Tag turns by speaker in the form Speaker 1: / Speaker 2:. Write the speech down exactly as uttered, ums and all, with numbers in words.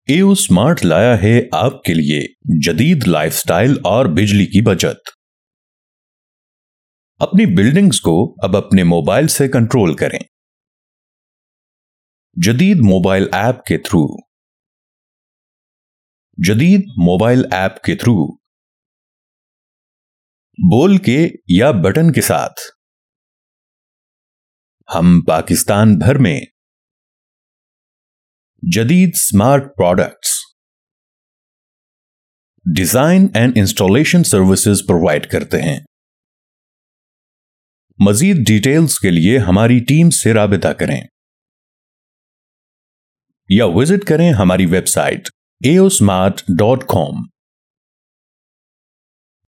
Speaker 1: एओ smart लाया है आपके लिए जदीद लाइफस्टाइल और बिजली की बचत। अपनी बिल्डिंग्स को अब अपने मोबाइल से कंट्रोल करें। जदीद मोबाइल ऐप के थ्रू जदीद मोबाइल ऐप के थ्रू बोल के या बटन के साथ हम पाकिस्तान भर में जदीद smart products, design and installation services provide करते हैं। मजीद डिटेल्स के लिए हमारी टीम से राबिता करें या विजिट करें हमारी website A O smart dot com.